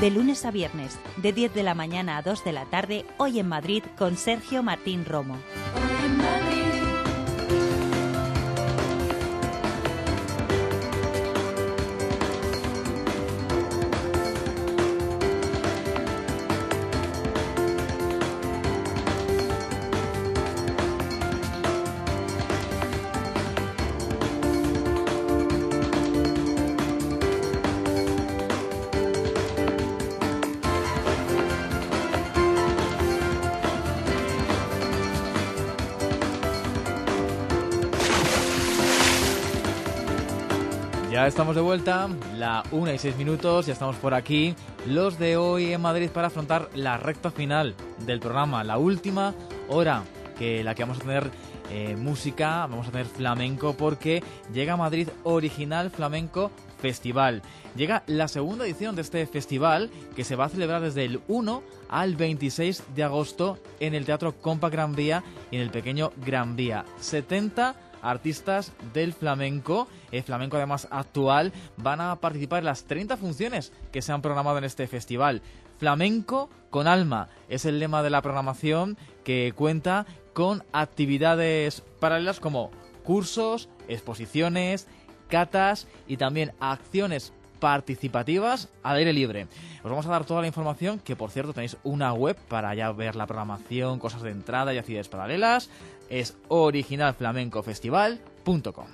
De lunes a viernes, de 10 de la mañana a 2 de la tarde, Hoy en Madrid con Sergio Martín Romo. Hoy en Madrid. Ya estamos de vuelta, la 1:06, ya estamos por aquí, los de Hoy en Madrid, para afrontar la recta final del programa, la última hora, la que vamos a tener música, vamos a tener flamenco, porque llega a Madrid Original Flamenco Festival. Llega la segunda edición de este festival, que se va a celebrar desde el 1 al 26 de agosto en el Teatro Compa Gran Vía y en el Pequeño Gran Vía. 70 artistas del flamenco, el flamenco además actual, van a participar en las 30 funciones que se han programado en este festival. Flamenco con alma es el lema de la programación, que cuenta con actividades paralelas como cursos, exposiciones, catas y también acciones participativas al aire libre. Os vamos a dar toda la información, que por cierto tenéis una web para ya ver la programación, cosas de entrada y actividades paralelas. Es originalflamencofestival.com.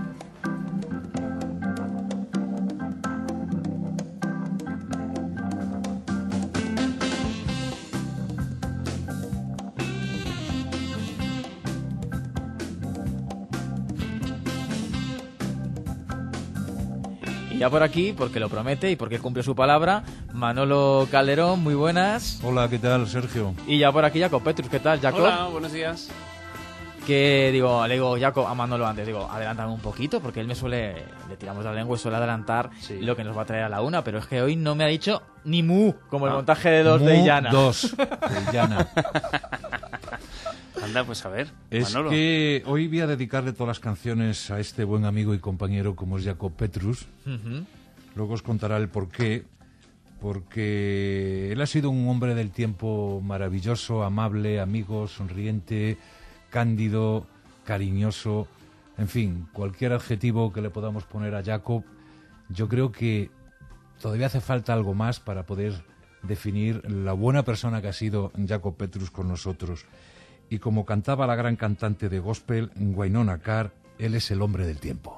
Y ya por aquí, porque lo promete y porque cumple su palabra, Manolo Calderón, muy buenas. Hola, ¿qué tal, Sergio? Y ya por aquí Jacob Petrus, ¿qué tal, Jacob? Hola, buenos días. Que le digo Jacob a Manolo antes, adelántame un poquito, porque él le tiramos la lengua y suele adelantar lo que nos va a traer a la una, pero es que hoy no me ha dicho ni mu, como el montaje de dos de Illana. De Illana. Anda, pues a ver, es Manolo. Que hoy voy a dedicarle todas las canciones a este buen amigo y compañero como es Jacob Petrus. Luego os contará el porqué, porque él ha sido un hombre del tiempo maravilloso, amable, amigo, sonriente, cándido, cariñoso, en fin, cualquier adjetivo que le podamos poner a Jacob. Yo creo que todavía hace falta algo más para poder definir la buena persona que ha sido Jacob Petrus con nosotros. Y como cantaba la gran cantante de gospel, Wynonna Carr, él es el hombre del tiempo.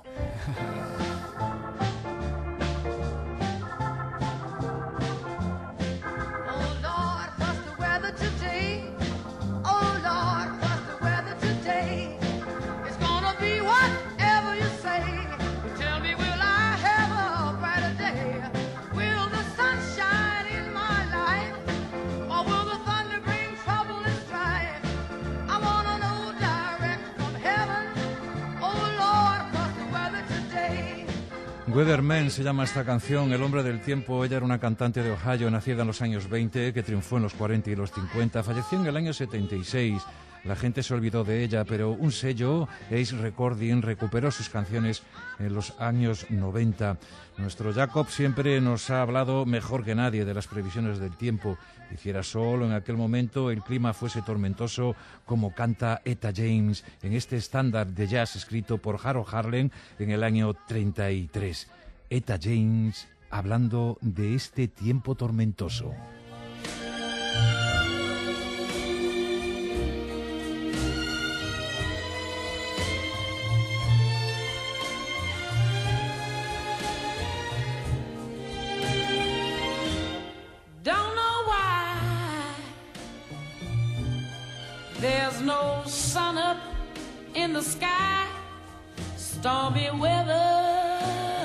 Weatherman se llama esta canción, El hombre del tiempo. Ella era una cantante de Ohio, nacida en los años 20, que triunfó en los 40 y los 50. Falleció en el año 76. La gente se olvidó de ella, pero un sello, Ace Recording, recuperó sus canciones en los años 90. Nuestro Jacob siempre nos ha hablado mejor que nadie de las previsiones del tiempo. Hiciera sol en aquel momento, el clima fuese tormentoso, como canta Etta James en este estándar de jazz escrito por Harold Harlem en el año 33. Etta James hablando de este tiempo tormentoso. There's no sun up in the sky, stormy weather,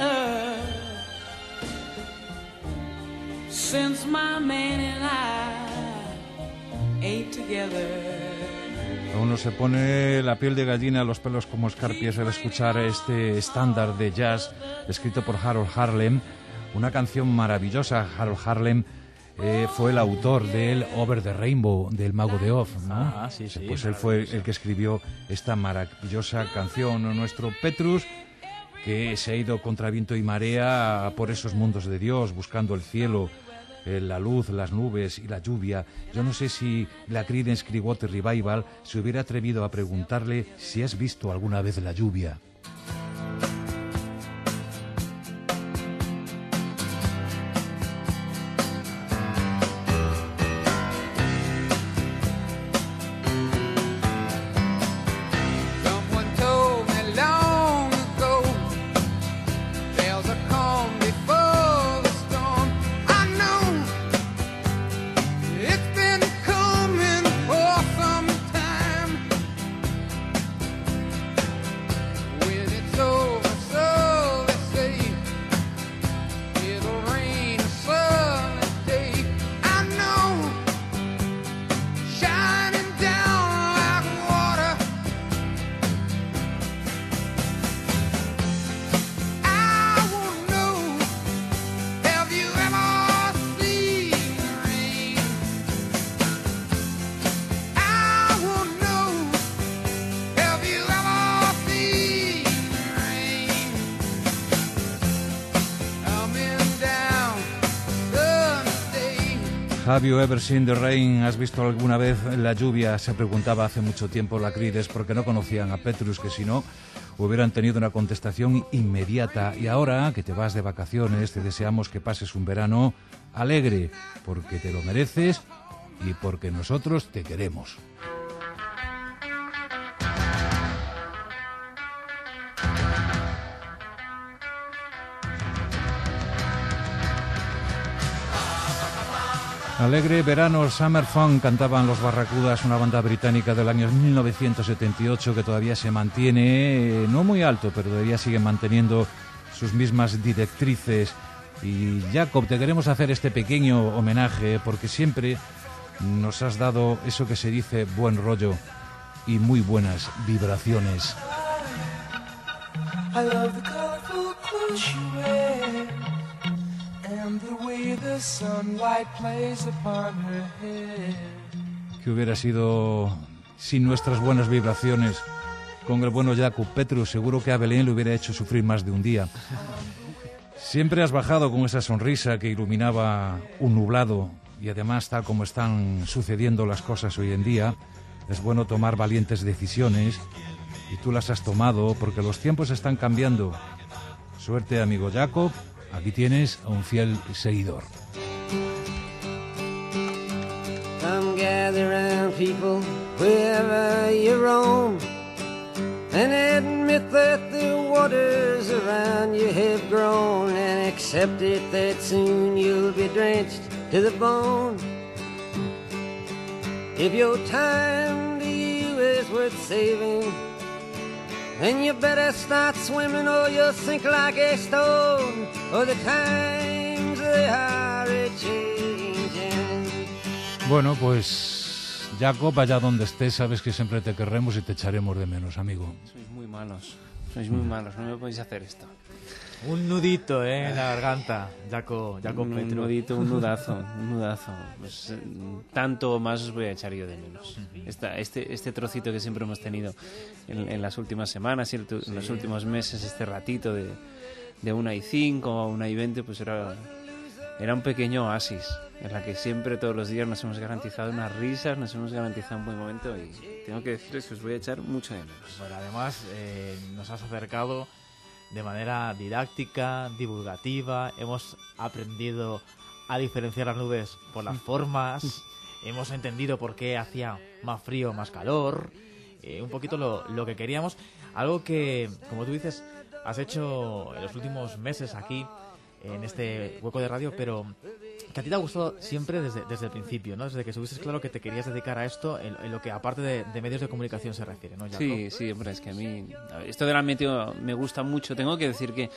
since my man and I ain't together. A uno se pone la piel de gallina, los pelos como escarpias al escuchar este estándar de jazz escrito por Harold Harlem, una canción maravillosa. Harold Harlem fue el autor del Over the Rainbow, del Mago de Oz, ¿no? Sí, pues él fue el que escribió esta maravillosa canción. Nuestro Petrus, que se ha ido contra viento y marea por esos mundos de Dios, buscando el cielo, la luz, las nubes y la lluvia. Yo no sé si la Creedence Clearwater Revival se hubiera atrevido a preguntarle si has visto alguna vez la lluvia. Have you ever seen the rain? ¿Has visto alguna vez la lluvia? Se preguntaba hace mucho tiempo la Creedence, porque no conocían a Petrus, que si no hubieran tenido una contestación inmediata. Y ahora que te vas de vacaciones, te deseamos que pases un verano alegre, porque te lo mereces y porque nosotros te queremos. Alegre verano, Summer Fun, cantaban los Barracudas, una banda británica del año 1978 que todavía se mantiene, no muy alto, pero todavía siguen manteniendo sus mismas directrices. Y Jacob, te queremos hacer este pequeño homenaje porque siempre nos has dado eso que se dice buen rollo y muy buenas vibraciones. I love the colorful clothes you wear. And the way the sunlight plays upon her hair. ¿Qué hubiera sido sin nuestras buenas vibraciones con el bueno Jacob Petrus? Seguro que a Belén le hubiera hecho sufrir más de un día. Siempre has bajado con esa sonrisa que iluminaba un nublado y además, tal como están sucediendo las cosas hoy en día, es bueno tomar valientes decisiones y tú las has tomado porque los tiempos están cambiando. Suerte, amigo Jacob. Aquí tienes a un fiel seguidor. Come gather round people wherever you roam and admit that the waters around you have grown and accept it that soon you'll be drenched to the bone. If your time to you is worth saving, then you better start swimming or you'll sink like a stone, or the times they are a-changing. Bueno, pues Jacob, allá donde estés, sabes que siempre te querremos y te echaremos de menos, amigo. Sois muy malos, no me podéis hacer esto. Un nudito, en la garganta, Jacob Petrus. Un nudito, un nudazo. Pues, tanto más os voy a echar yo de menos. Este trocito que siempre hemos tenido en las últimas semanas y en los últimos meses, este ratito de 1:05 a 1:20, pues era un pequeño oasis en la que siempre todos los días nos hemos garantizado unas risas, nos hemos garantizado un buen momento y tengo que decirles que os voy a echar mucho de menos. Bueno, además nos has acercado de manera didáctica, divulgativa, hemos aprendido a diferenciar las nubes por las formas, hemos entendido por qué hacía más frío, más calor, un poquito lo que queríamos, algo que, como tú dices, has hecho en los últimos meses aquí, en este hueco de radio, pero que a ti te ha gustado siempre desde el principio, ¿no? Desde que subiste claro que te querías dedicar a esto en lo que aparte de medios de comunicación se refiere, ¿no, Jacob? Sí, hombre, es que a mí esto del meteo me gusta mucho. Tengo que decir que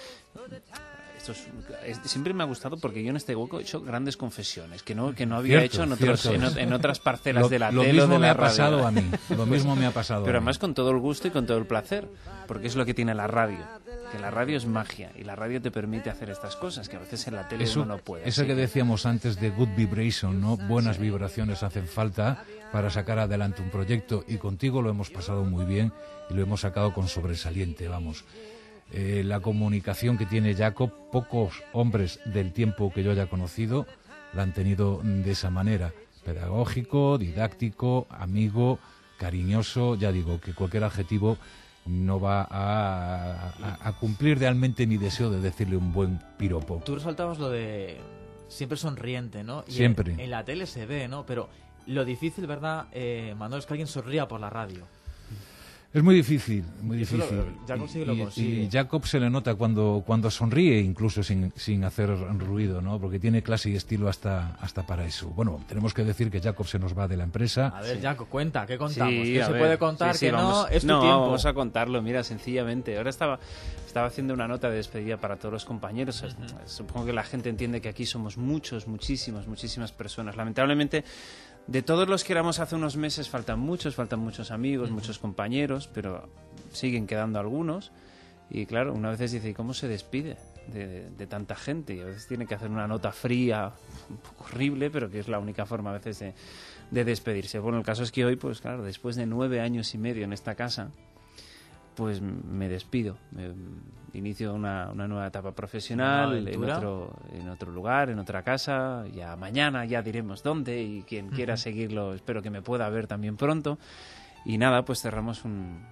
siempre me ha gustado porque yo en este hueco he hecho grandes confesiones que no había hecho en otras parcelas de la tele o de la radio. Lo mismo me ha pasado Pero a mí. Además con todo el gusto y con todo el placer, porque es lo que tiene la radio, que la radio es magia y la radio te permite hacer estas cosas que a veces en la tele uno no puede. Eso que decíamos antes de good vibration, ¿no? Buenas vibraciones hacen falta para sacar adelante un proyecto y contigo lo hemos pasado muy bien y lo hemos sacado con sobresaliente, vamos. La comunicación que tiene Jacob, pocos hombres del tiempo que yo haya conocido la han tenido de esa manera. Pedagógico, didáctico, amigo, cariñoso. Ya digo que cualquier adjetivo no va a cumplir realmente mi deseo de decirle un buen piropo. Tú resaltabas lo de siempre sonriente, ¿no? Y Siempre. En la tele se ve, ¿no? Pero lo difícil, ¿verdad, Manuel, es que alguien sonría por la radio? Es muy difícil, muy Y eso difícil. Jacob sí que lo consigue. Y Jacob se le nota cuando sonríe, incluso sin hacer ruido, ¿no? Porque tiene clase y estilo hasta para eso. Bueno, tenemos que decir que Jacob se nos va de la empresa. A ver, Jacob, cuenta, ¿qué contamos? Sí, ¿Qué a se ver. puede contar? Sí, que vamos. no es tu No, tiempo. vamos a contarlo, mira, sencillamente. Ahora estaba haciendo una nota de despedida para todos los compañeros. Supongo que la gente entiende que aquí somos muchísimas personas. Lamentablemente, de todos los que éramos hace unos meses faltan muchos amigos, muchos compañeros, pero siguen quedando algunos. Y claro, una vez dice, ¿y cómo se despide de tanta gente? Y a veces tiene que hacer una nota fría, un poco horrible, pero que es la única forma a veces de despedirse. Bueno, el caso es que hoy, pues claro, después de 9 años y medio en esta casa, pues me despido. Inicio una nueva etapa profesional en otro lugar, en otra casa. Ya mañana ya diremos dónde, y quien quiera seguirlo espero que me pueda ver también pronto. Y nada, pues cerramos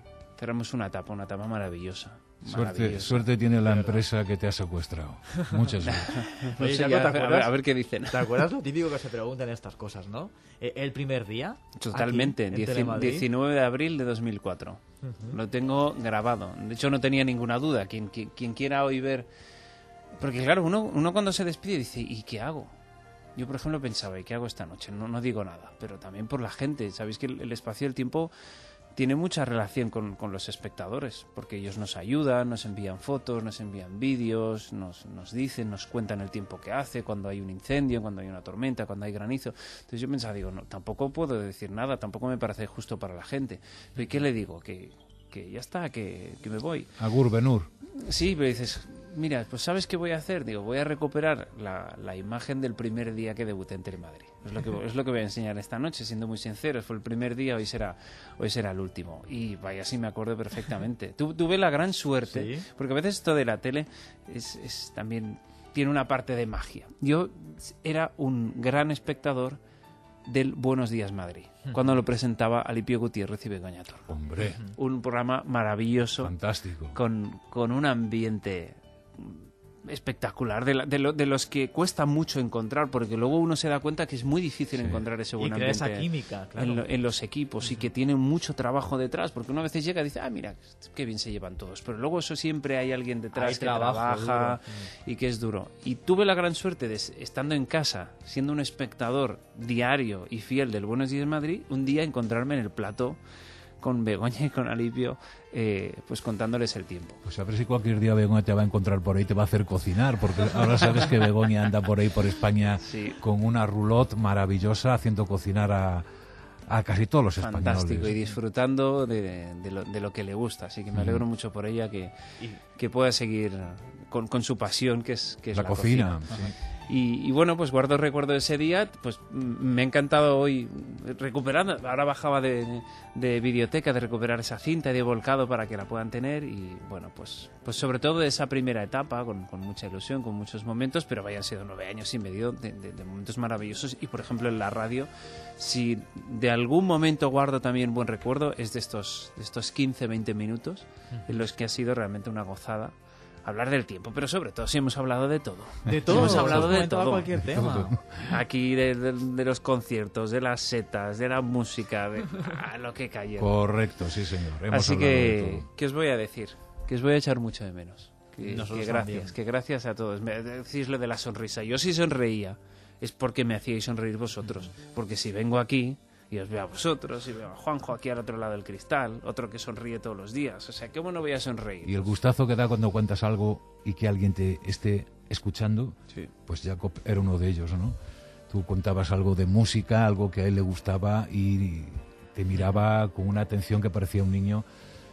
una etapa maravillosa. Suerte tiene la empresa que te ha secuestrado. Muchas gracias. Oye, Sí, Jacob, ya, ¿te acuerdas? a ver qué dicen. ¿Te acuerdas lo típico que se preguntan estas cosas, no? El primer día. Totalmente, aquí, en Telemadrid. 19 de abril de 2004. Lo tengo grabado. De hecho, no tenía ninguna duda. Quien quiera hoy ver... Porque claro, uno cuando se despide dice, ¿y qué hago? Yo, por ejemplo, pensaba, ¿y qué hago esta noche? No digo nada, pero también por la gente. Sabéis que el espacio y el tiempo tiene mucha relación con los espectadores, porque ellos nos ayudan, nos envían fotos, nos envían vídeos, nos dicen, nos cuentan el tiempo que hace, cuando hay un incendio, cuando hay una tormenta, cuando hay granizo. Entonces yo pensaba, digo, no, tampoco puedo decir nada, tampoco me parece justo para la gente. ¿Pero qué le digo? Que ya está, que me voy. Agur Benur. Sí, pero dices, mira, pues ¿sabes qué voy a hacer? Digo, voy a recuperar la imagen del primer día que debuté en Telemadrid. Es lo que voy a enseñar esta noche, siendo muy sincero. Fue el primer día, hoy será el último. Y vaya, sí me acuerdo perfectamente. Tuve la gran suerte, ¿Sí? porque a veces esto de la tele es también tiene una parte de magia. Yo era un gran espectador del Buenos Días Madrid, cuando lo presentaba Alipio Gutiérrez y Begoña Torre. Hombre, Un programa maravilloso, fantástico. con un ambiente espectacular, de los que cuesta mucho encontrar, porque luego uno se da cuenta que es muy difícil encontrar ese buen Y crea ambiente esa química, claro. en los equipos, y que tienen mucho trabajo detrás, porque una vez llega y dice, mira, qué bien se llevan todos, pero luego eso siempre hay alguien detrás Hay que trabajo trabaja duro. y que es duro. Y tuve la gran suerte de, estando en casa, siendo un espectador diario y fiel del Buenos Días Madrid, un día encontrarme en el plató con Begoña y con Alipio, pues contándoles el tiempo. Pues a ver si cualquier día Begoña te va a encontrar por ahí y te va a hacer cocinar, porque ahora sabes que Begoña anda por ahí por España Sí. con una roulotte maravillosa haciendo cocinar a casi todos los españoles. Fantástico, y disfrutando de lo que le gusta, así que me alegro mucho por ella que pueda seguir con su pasión, que es La cocina. Sí. Y bueno, pues guardo el recuerdo de ese día, pues me ha encantado hoy recuperando, ahora bajaba de videoteca, de recuperar esa cinta y de volcado para que la puedan tener, y bueno, pues sobre todo de esa primera etapa, con mucha ilusión, con muchos momentos, pero hayan sido 9 años y medio de momentos maravillosos. Y por ejemplo en la radio, si de algún momento guardo también buen recuerdo, es de estos 15-20 minutos en los que ha sido realmente una gozada hablar del tiempo, pero sobre todo si hemos hablado de todo. De todo, Hemos hablado de comentado todo. cualquier tema. Aquí de los conciertos, de las setas, de la música, de lo que cayó. Correcto, sí señor. Hemos Así hablado de que, todo. ¿qué os voy a decir? Que os voy a echar mucho de menos. Nosotros Que gracias a todos. Me decís lo de la sonrisa. Yo si sonreía es porque me hacíais sonreír vosotros. Porque si vengo aquí y os veo a vosotros, y veo a Juanjo aquí al otro lado del cristal, otro que sonríe todos los días, o sea, ¿cómo no voy a sonreír? Y el gustazo que da cuando cuentas algo y que alguien te esté escuchando, Sí. pues Jacob era uno de ellos, ¿no? Tú contabas algo de música, algo que a él le gustaba, y te miraba con una atención que parecía un niño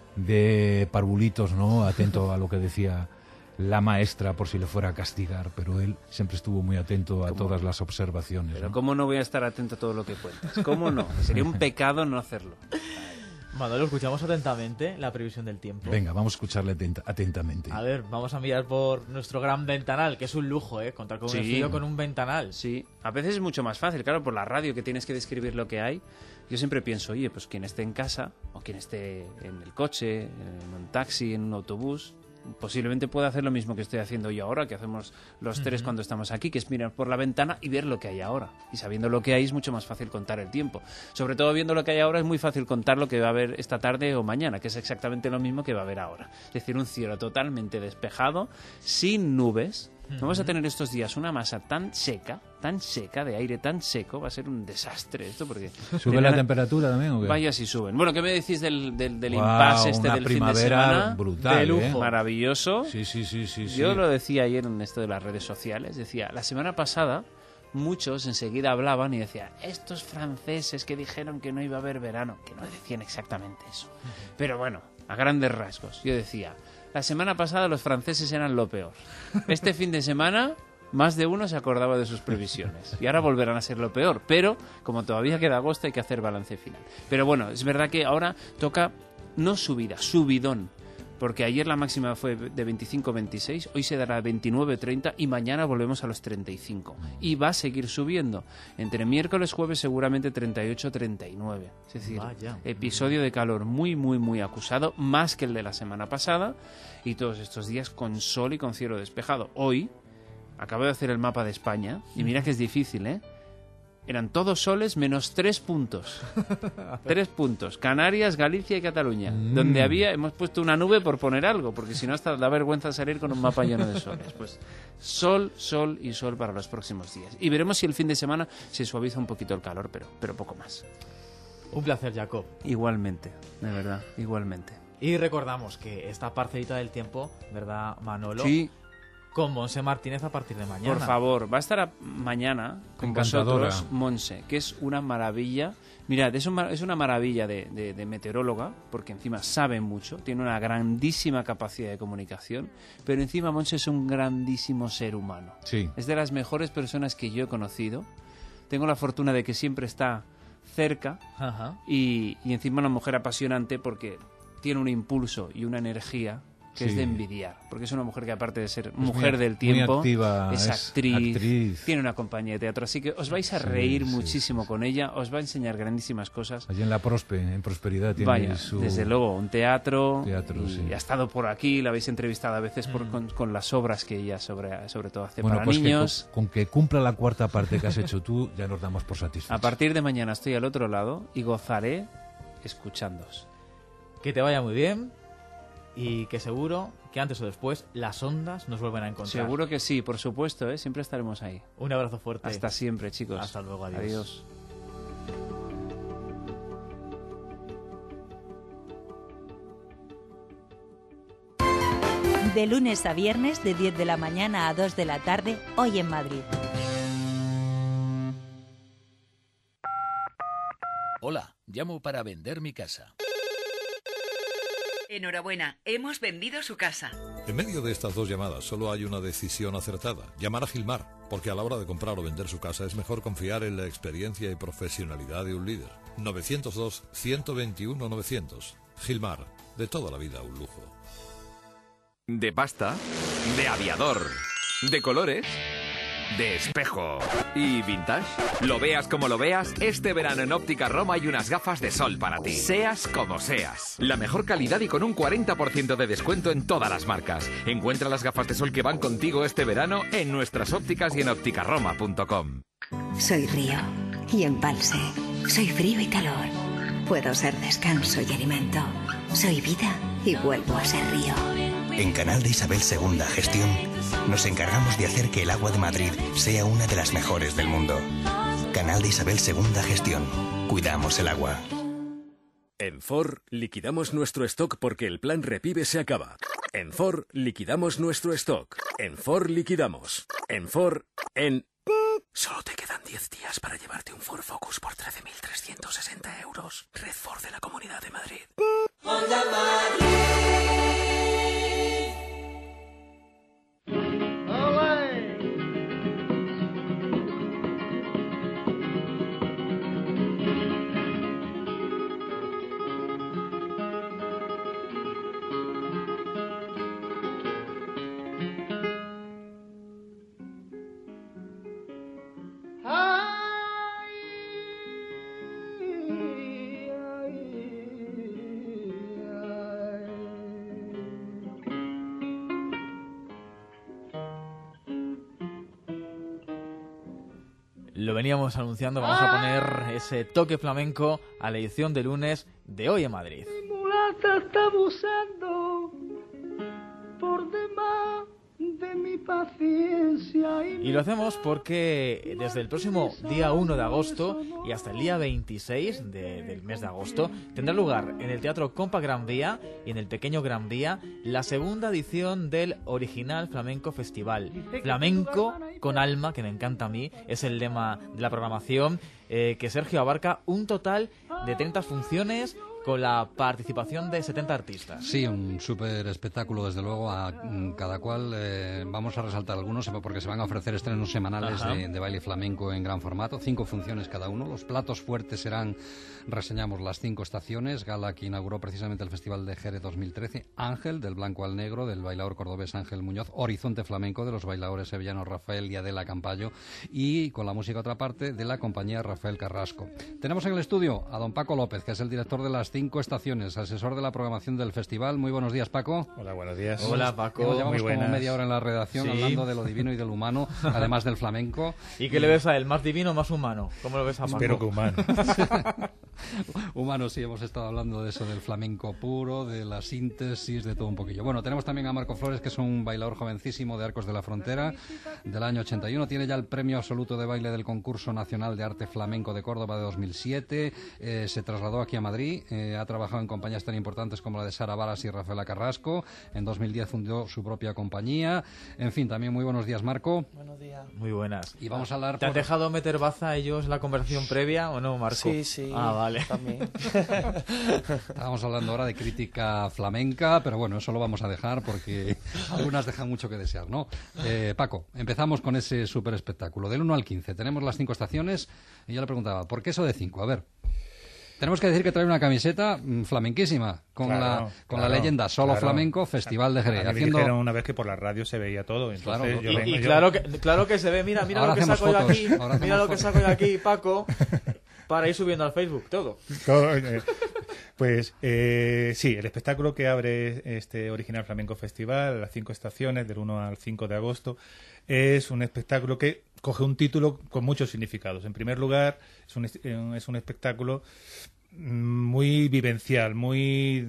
de parvulitos, ¿no? Atento a lo que decía la maestra por si le fuera a castigar, pero él siempre estuvo muy atento a todas las observaciones. Pero ¿no? ¿cómo no voy a estar atento a todo lo que cuentas? ¿Cómo no? Sería un pecado no hacerlo. Manolo, escuchamos atentamente la previsión del tiempo. Venga, vamos a escucharle atentamente. A ver, vamos a mirar por nuestro gran ventanal, que es un lujo, contar con un estudio con un ventanal. Sí, a veces es mucho más fácil, claro, por la radio que tienes que describir lo que hay. Yo siempre pienso, oye, pues quien esté en casa o quien esté en el coche, en un taxi, en un autobús, posiblemente pueda hacer lo mismo que estoy haciendo yo ahora, que hacemos los tres cuando estamos aquí, que es mirar por la ventana y ver lo que hay ahora. Y sabiendo lo que hay es mucho más fácil contar el tiempo. Sobre todo viendo lo que hay ahora es muy fácil contar lo que va a haber esta tarde o mañana, que es exactamente lo mismo que va a haber ahora. Es decir, un cielo totalmente despejado, sin nubes. Vamos a tener estos días una masa tan seca, de aire tan seco, va a ser un desastre esto porque... ¿Sube la temperatura también o qué? Vaya si suben. Bueno, ¿qué me decís del impasse una del fin de semana? Brutal, de lujo. Maravilloso. Sí. Yo lo decía ayer en esto de las redes sociales, decía, la semana pasada muchos enseguida hablaban y decían, estos franceses que dijeron que no iba a haber verano, que no decían exactamente eso. Pero bueno, a grandes rasgos, yo decía, la semana pasada los franceses eran lo peor. Este fin de semana más de uno se acordaba de sus previsiones y ahora volverán a ser lo peor, pero como todavía queda agosto hay que hacer balance final. Pero bueno, es verdad que ahora toca no subida, subidón, porque ayer la máxima fue de 25-26, hoy se dará 29-30 y mañana volvemos a los 35 y va a seguir subiendo, entre miércoles y jueves seguramente 38-39, es decir, episodio de calor muy acusado, más que el de la semana pasada, y todos estos días con sol y con cielo despejado. Hoy acabo de hacer el mapa de España y mira que es difícil, eran todos soles menos 3 puntos. 3 puntos. Canarias, Galicia y Cataluña. Donde hemos puesto una nube por poner algo, porque si no hasta da vergüenza salir con un mapa lleno de soles. Pues sol y sol para los próximos días. Y veremos si el fin de semana se suaviza un poquito el calor, pero poco más. Un placer, Jacob. Igualmente, de verdad, igualmente. Y recordamos que esta parcelita del tiempo, ¿verdad, Manolo? Sí. Con Monse Martínez a partir de mañana. Por favor, va a estar mañana con vosotros Monse, que es una maravilla. Mirad, es una maravilla de meteoróloga, porque encima sabe mucho, tiene una grandísima capacidad de comunicación, pero encima Monse es un grandísimo ser humano. Sí. Es de las mejores personas que yo he conocido. Tengo la fortuna de que siempre está cerca y encima una mujer apasionante porque tiene un impulso y una energía que es de envidiar, porque es una mujer que aparte de ser mujer del tiempo, muy activa, es actriz, tiene una compañía de teatro, así que os vais a reír muchísimo con ella, os va a enseñar grandísimas cosas. Allí en la en Prosperidad tiene desde luego, un teatro y ha estado por aquí, la habéis entrevistado a veces con las obras que ella sobre todo hace para pues niños. Con que cumpla la cuarta parte que has hecho tú, ya nos damos por satisfechos. A partir de mañana estoy al otro lado y gozaré escuchándoos. Que te vaya muy bien. Y que seguro que antes o después las ondas nos vuelven a encontrar. Seguro que sí, por supuesto, siempre estaremos ahí. Un abrazo fuerte. Hasta siempre, chicos. Hasta luego, adiós. De lunes a viernes, de 10 de la mañana a 2 de la tarde, hoy en Madrid. Hola, llamo para vender mi casa. Enhorabuena, hemos vendido su casa. En medio de estas dos llamadas solo hay una decisión acertada: llamar a Gilmar, porque a la hora de comprar o vender su casa es mejor confiar en la experiencia y profesionalidad de un líder. 902-121-900. Gilmar, de toda la vida un lujo. De pasta, de aviador, de colores, de espejo y vintage. Lo veas como lo veas, este verano en Óptica Roma hay unas gafas de sol para ti. Seas como seas. La mejor calidad y con un 40% de descuento en todas las marcas. Encuentra las gafas de sol que van contigo este verano en nuestras ópticas y en ópticaroma.com. Soy río y embalse. Soy frío y calor. Puedo ser descanso y alimento. Soy vida y vuelvo a ser río. En Canal de Isabel II Gestión nos encargamos de hacer que el agua de Madrid sea una de las mejores del mundo. Canal de Isabel II Gestión. Cuidamos el agua. En Ford liquidamos nuestro stock porque el plan Repive se acaba. En Ford liquidamos nuestro stock. En Ford liquidamos. En Ford, Solo te quedan 10 días para llevarte un Ford Focus por 13.360 euros. Red Ford de la Comunidad de Madrid. Honda Madrid. lo veníamos anunciando, vamos a poner ese toque flamenco a la edición de lunes de Hoy en Madrid. Mi mulata está abusando por demás de mi paciencia. Y lo hacemos porque desde el próximo día 1 de agosto y hasta el día 26 del mes de agosto tendrá lugar en el Teatro Compa Gran Vía y en el Pequeño Gran Vía la segunda edición del Original Flamenco Festival. Flamenco con alma, que me encanta a mí, es el lema de la programación, que Sergio abarca un total de 30 funciones con la participación de 70 artistas. Sí, un súper espectáculo, desde luego, a cada cual vamos a resaltar algunos, porque se van a ofrecer estrenos semanales de baile flamenco en gran formato, 5 funciones cada uno. Los platos fuertes serán, reseñamos las 5 estaciones, gala que inauguró precisamente el Festival de Jerez 2013, Ángel, del blanco al negro, del bailador cordobés Ángel Muñoz, Horizonte Flamenco, de los bailadores sevillanos Rafael y Adela Campayo, y con la música otra parte, de la compañía Rafael Carrasco. Tenemos en el estudio a don Paco López, que es el director de las 5 estaciones, asesor de la programación del festival. Muy buenos días, Paco. Hola, buenos días. Hola, Paco. Llevamos como media hora en la redacción hablando de lo divino y del humano, además del flamenco. ¿Y qué le ves a él? ¿Más divino o más humano? ¿Cómo lo ves a Paco? Espero que humano. Humano, sí, hemos estado hablando de eso, del flamenco puro, de la síntesis, de todo un poquillo. Bueno, tenemos también a Marco Flores, que es un bailador jovencísimo de Arcos de la Frontera, del año 81. Tiene ya el premio absoluto de baile del Concurso Nacional de Arte Flamenco de Córdoba de 2007. Se trasladó aquí a Madrid, ha trabajado en compañías tan importantes como la de Sara Varas y Rafaela Carrasco. En 2010 fundó su propia compañía. En fin, también muy buenos días, Marco. Buenos días. Muy buenas. Y vamos a hablar... ¿Te has dejado meter baza a ellos en la conversación previa o no, Marco? Sí, sí. Ah, vale. También. Estábamos hablando ahora de crítica flamenca, pero bueno, eso lo vamos a dejar porque algunas dejan mucho que desear, ¿no? Paco, empezamos con ese súper espectáculo. Del 1 al 15 tenemos las 5 estaciones y yo le preguntaba, ¿por qué eso de 5? A ver... Tenemos que decir que trae una camiseta flamenquísima, con la leyenda Solo Flamenco, Festival de Jerez. Me dijeron una vez que por la radio se veía todo. Entonces claro que se ve, mira lo que saco yo aquí, mira lo que saco yo aquí, Paco, para ir subiendo al Facebook, todo. Pues sí, el espectáculo que abre este Original Flamenco Festival, las 5 estaciones, del 1 al 5 de agosto, es un espectáculo que coge un título con muchos significados. En primer lugar, es un espectáculo muy vivencial, muy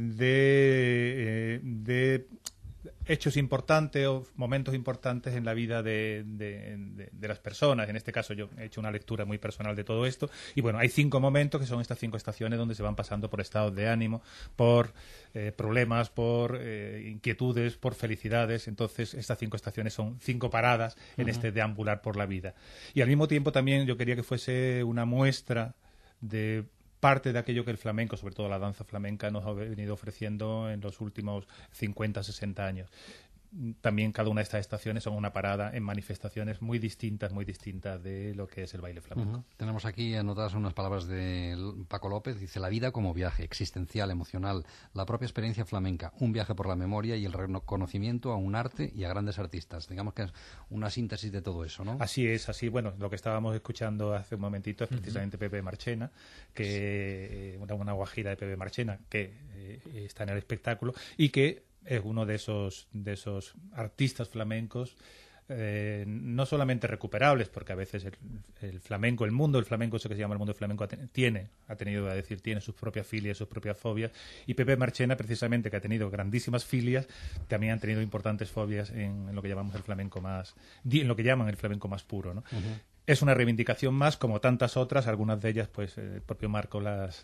de hechos importantes o momentos importantes en la vida de las personas. En este caso yo he hecho una lectura muy personal de todo esto y bueno, hay 5 momentos que son estas 5 estaciones donde se van pasando por estados de ánimo, por problemas, por inquietudes, por felicidades. Entonces estas 5 estaciones son 5 paradas en este deambular por la vida. Y al mismo tiempo también yo quería que fuese una muestra de parte de aquello que el flamenco, sobre todo la danza flamenca, nos ha venido ofreciendo en los últimos 50, 60 años. También cada una de estas estaciones son una parada en manifestaciones muy distintas de lo que es el baile flamenco. Tenemos aquí anotadas unas palabras de Paco López. Dice: la vida como viaje, existencial, emocional, la propia experiencia flamenca, un viaje por la memoria y el reconocimiento a un arte y a grandes artistas. Digamos que es una síntesis de todo eso, ¿no? Así es, así. Bueno, lo que estábamos escuchando hace un momentito es precisamente Pepe Marchena, que una guajira de Pepe Marchena que está en el espectáculo y que es uno de esos artistas flamencos no solamente recuperables, porque a veces el flamenco, el mundo del flamenco, eso que se llama el mundo del flamenco, tiene sus propias filias, sus propias fobias, y Pepe Marchena, precisamente, que ha tenido grandísimas filias, también han tenido importantes fobias en lo que llamamos el flamenco más, en lo que llaman el flamenco más puro, ¿no? Es una reivindicación más, como tantas otras, algunas de ellas, pues el propio Marco las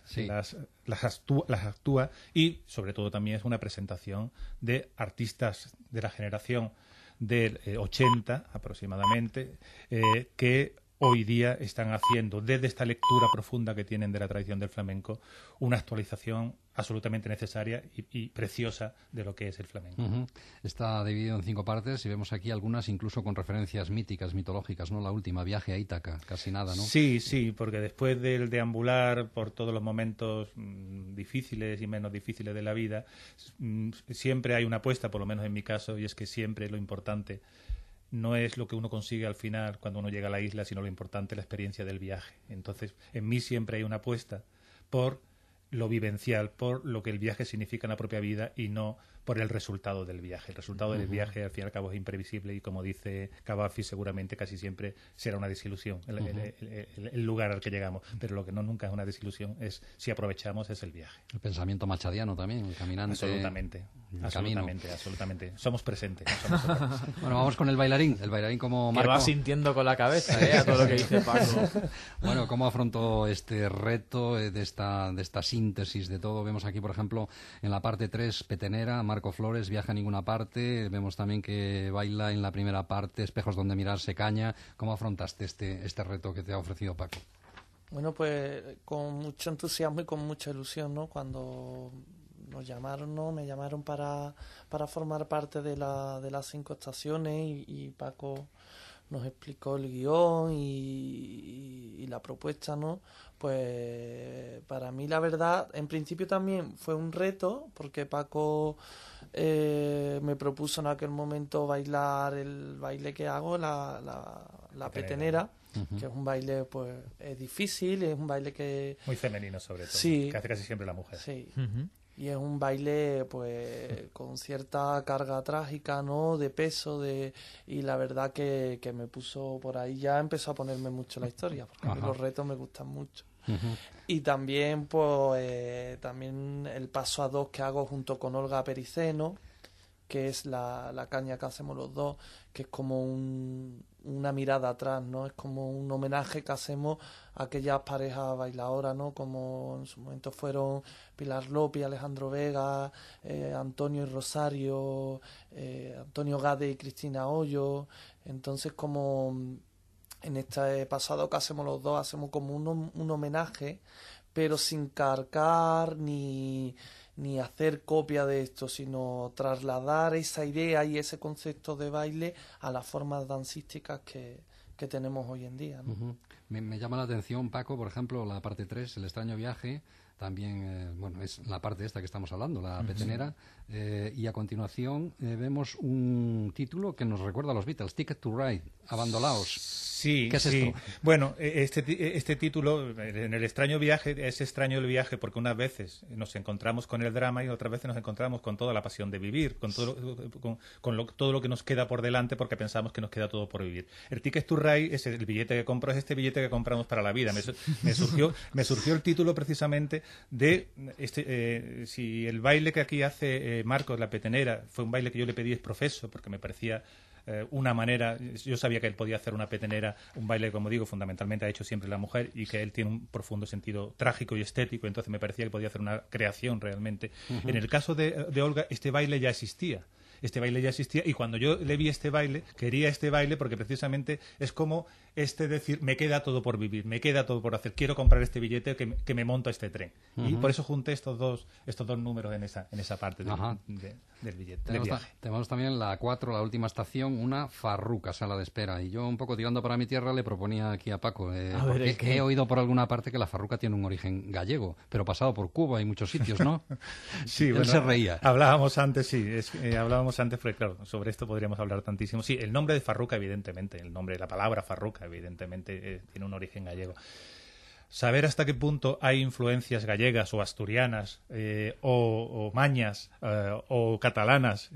actúa, y sobre todo también es una presentación de artistas de la generación del 80 aproximadamente, que hoy día están haciendo, desde esta lectura profunda que tienen de la tradición del flamenco, una actualización absolutamente necesaria y preciosa de lo que es el flamenco. Está dividido en 5 partes y vemos aquí algunas incluso con referencias míticas, mitológicas, ¿no? La última, Viaje a Ítaca, casi nada, ¿no? Sí, porque después del deambular por todos los momentos difíciles y menos difíciles de la vida, siempre hay una apuesta, por lo menos en mi caso, y es que siempre lo importante no es lo que uno consigue al final cuando uno llega a la isla, sino lo importante, la experiencia del viaje. Entonces, en mí siempre hay una apuesta por lo vivencial, por lo que el viaje significa en la propia vida y no por el resultado del viaje. El resultado del viaje, al fin y al cabo, es imprevisible y, como dice Cavafy, seguramente casi siempre será una desilusión el lugar al que llegamos. Pero lo que no nunca es una desilusión es, si aprovechamos, es el viaje. El pensamiento machadiano también, el caminante. Absolutamente. Somos presentes. Bueno, vamos con el bailarín como Marco. Que va sintiendo con la cabeza a todo lo que dice Paco. Bueno, ¿cómo afrontó este reto de esta síntesis de todo? Vemos aquí, por ejemplo, en la parte 3, Petenera, Marco Flores, Viaja a ninguna parte. Vemos también que baila en la primera parte, Espejos donde mirarse, Caña. ¿Cómo afrontaste este reto que te ha ofrecido Paco? Bueno, pues con mucho entusiasmo y con mucha ilusión, ¿no? Cuando nos llamaron, ¿no? Me llamaron para formar parte de las 5 estaciones y Paco nos explicó el guión y la propuesta, ¿no? Pues para mí, la verdad, en principio también fue un reto, porque Paco me propuso en aquel momento bailar el baile que hago, la petenera, que es un baile, pues, es difícil, es un baile que... Muy femenino, sobre todo, sí, que hace casi siempre la mujer. Sí. Y es un baile, pues, con cierta carga trágica, ¿no? De peso, y la verdad que me puso por ahí, ya empezó a ponerme mucho la historia, porque a mí los retos me gustan mucho. Y también, pues, también el paso a 2 que hago junto con Olga Periceno, que es la caña que hacemos los dos, que es como una mirada atrás, ¿no? Es como un homenaje que hacemos a aquellas parejas bailadoras, ¿no? Como en su momento fueron Pilar López, Alejandro Vega, Antonio y Rosario, Antonio Gade y Cristina Hoyo. Entonces, como en este pasado que hacemos los dos, hacemos como un homenaje, pero sin cargar ni hacer copia de esto, sino trasladar esa idea y ese concepto de baile a las formas dancísticas que tenemos hoy en día, ¿no? Me llama la atención, Paco, por ejemplo, la parte 3, El extraño viaje, también, bueno, es la parte esta que estamos hablando, la petenera, y a continuación vemos un título que nos recuerda a los Beatles, Ticket to Ride, Abandolaos. Sí, ¿qué es esto? Bueno, este título, en El extraño viaje, es extraño el viaje porque unas veces nos encontramos con el drama y otras veces nos encontramos con toda la pasión de vivir, con todo lo que nos queda por delante porque pensamos que nos queda todo por vivir. El Ticket to Ride es el billete que compro, es este billete que compramos para la vida. Me surgió el título precisamente de si el baile que aquí hace Marcos, la petenera, fue un baile que yo le pedí es profeso porque me parecía una manera, yo sabía que él podía hacer una petenera, un baile, como digo, fundamentalmente ha hecho siempre la mujer y que él tiene un profundo sentido trágico y estético, entonces me parecía que podía hacer una creación realmente. En el caso de Olga, este baile ya existía y cuando yo le vi este baile, quería este baile porque precisamente es como decir, me queda todo por vivir, me queda todo por hacer, quiero comprar este billete que me monto a este tren. Y por eso junté estos dos números en esa parte del billete. Tenemos también la 4, la última estación, una farruca, sala de espera. Y yo, un poco tirando para mi tierra, le proponía aquí a Paco, porque he oído por alguna parte que la farruca tiene un origen gallego, pero pasado por Cuba y muchos sitios, ¿no? Sí, él se reía. Hablábamos antes, porque claro, sobre esto podríamos hablar tantísimo. Sí, el nombre de farruca, evidentemente, la palabra farruca, evidentemente, tiene un origen gallego. Saber hasta qué punto hay influencias gallegas o asturianas o mañas o catalanas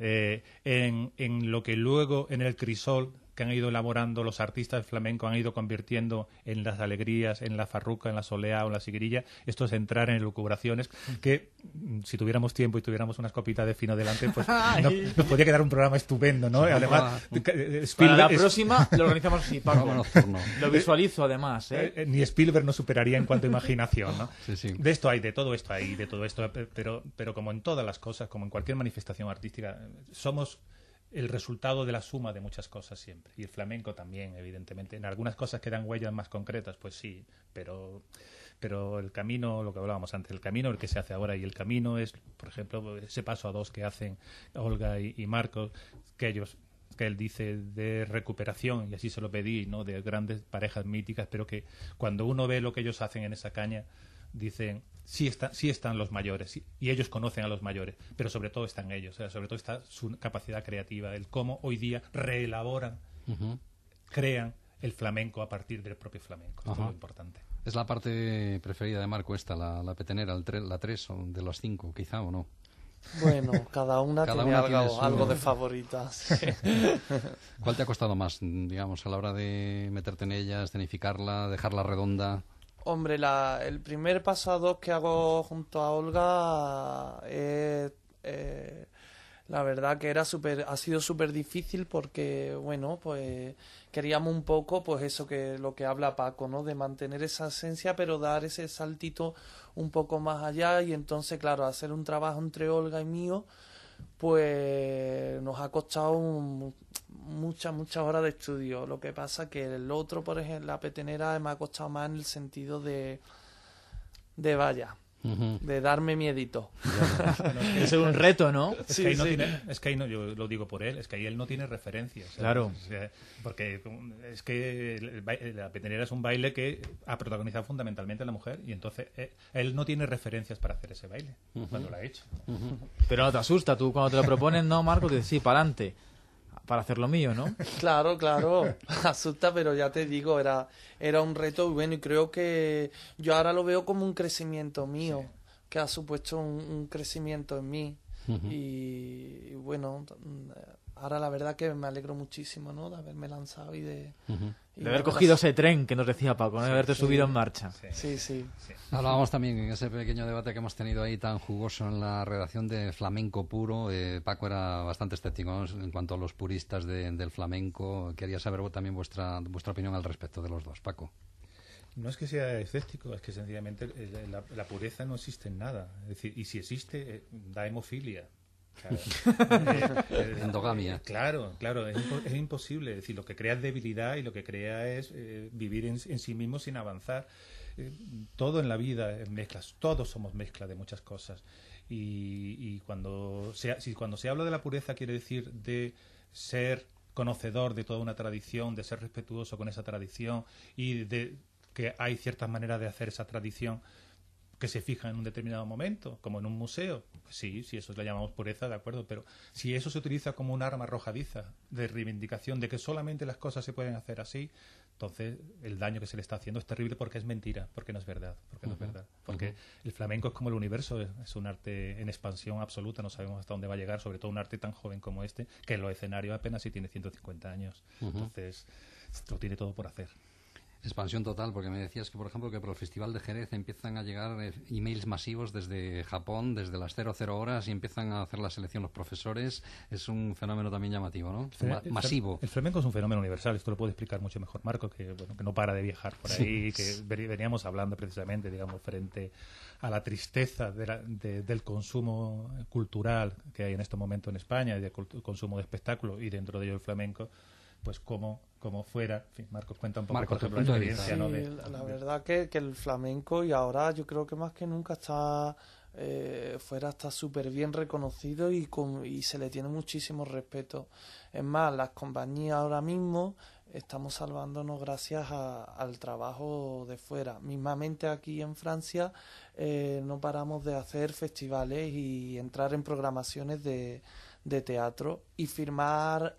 en lo que luego en el crisol que han ido elaborando los artistas flamenco, han ido convirtiendo en las alegrías, en la farruca, en la soleá o en la siguirilla. Esto es entrar en elucubraciones que, si tuviéramos tiempo y tuviéramos unas copitas de vino delante, pues nos podría quedar un programa estupendo, ¿no? Además, para la próxima lo organizamos así, Paco. Lo visualizo, además. Ni Spielberg nos superaría en cuanto a imaginación, ¿no? Sí. De todo esto hay, pero como en todas las cosas, como en cualquier manifestación artística, somos el resultado de la suma de muchas cosas siempre. Y el flamenco también, evidentemente. En algunas cosas quedan huellas más concretas, pues sí, pero el camino, lo que hablábamos antes, el camino el que se hace ahora, y el camino es, por ejemplo, ese paso a 2 que hacen Olga y Marcos, que él dice de recuperación, y así se lo pedí, ¿no? De grandes parejas míticas, pero que cuando uno ve lo que ellos hacen en esa caña, dicen, sí están los mayores, y ellos conocen a los mayores, pero sobre todo están ellos, sobre todo está su capacidad creativa, el cómo hoy día reelaboran, crean el flamenco a partir del propio flamenco. Esto es lo importante. ¿Es la parte preferida de Marco esta, la petenera, la 3 de las 5, quizá, o no? Bueno, cada una tiene algo de favorita. Sí. ¿Cuál te ha costado más, digamos, a la hora de meterte en ella, escenificarla, dejarla redonda? Hombre, el primer paso a dos que hago junto a Olga la verdad que ha sido súper difícil porque, bueno, pues queríamos un poco, pues eso que lo que habla Paco, ¿no? De mantener esa esencia, pero dar ese saltito un poco más allá, y entonces, claro, hacer un trabajo entre Olga y mío, pues nos ha costado muchas horas de estudio. Lo que pasa que el otro, por ejemplo, la petenera, me ha costado más en el sentido de vaya, de darme miedito. Es un reto, ¿no? Es que ahí no, yo lo digo por él, es que ahí él no tiene referencias. Claro. O sea, porque es que la petenera es un baile que ha protagonizado fundamentalmente a la mujer, y entonces él no tiene referencias para hacer ese baile cuando lo ha hecho. Pero no te asusta, tú cuando te lo propones, no, Marco, te dices, sí, para adelante, para hacer lo mío, ¿no? Claro, asusta, pero ya te digo, era un reto, y bueno, y creo que yo ahora lo veo como un crecimiento mío, que ha supuesto un crecimiento en mí, y bueno, ahora la verdad que me alegro muchísimo, ¿no?, de haberme lanzado y de haber cogido ese tren que nos decía Paco, ¿no?, de haberte subido en marcha. Sí. Hablábamos también en ese pequeño debate que hemos tenido ahí tan jugoso en la redacción de Flamenco Puro. Paco era bastante escéptico, ¿no?, en cuanto a los puristas del flamenco. Quería saber también vuestra opinión al respecto de los dos, Paco. No es que sea escéptico, es que sencillamente la pureza no existe en nada. Es decir, y si existe, da hemofilia. Endogamia. Claro, es imposible. Es decir, lo que crea es debilidad, y lo que crea es vivir en sí mismo sin avanzar. Todo en la vida es mezclas, todos somos mezcla de muchas cosas. Y cuando se habla de la pureza, quiere decir de ser conocedor de toda una tradición, de ser respetuoso con esa tradición, y de que hay ciertas maneras de hacer esa tradición que se fija en un determinado momento, como en un museo. Sí, eso le llamamos pureza, de acuerdo, pero si eso se utiliza como un arma arrojadiza de reivindicación de que solamente las cosas se pueden hacer así, entonces el daño que se le está haciendo es terrible, porque es mentira, porque no es verdad, porque el flamenco es como el universo, es un arte en expansión absoluta, no sabemos hasta dónde va a llegar, sobre todo un arte tan joven como este, que en los escenarios apenas si tiene 150 años, entonces lo tiene todo por hacer. Expansión total, porque me decías que, por ejemplo, que por el Festival de Jerez empiezan a llegar emails masivos desde Japón, desde las 00 horas, y empiezan a hacer la selección los profesores. Es un fenómeno también llamativo, ¿no? Masivo. El flamenco es un fenómeno universal, esto lo puede explicar mucho mejor Marco, que no para de viajar por ahí, que veníamos hablando precisamente, digamos, frente a la tristeza del consumo cultural que hay en este momento en España, y del consumo de espectáculo, y dentro de ello el flamenco, pues como fuera, en fin, Marcos, cuenta un poco, Marco, por ejemplo, la experiencia, ¿no? La verdad que el flamenco, y ahora yo creo que más que nunca está súper bien reconocido, y se le tiene muchísimo respeto. Es más, las compañías ahora mismo estamos salvándonos gracias al trabajo de fuera. Mismamente aquí en Francia no paramos de hacer festivales y entrar en programaciones de teatro y firmar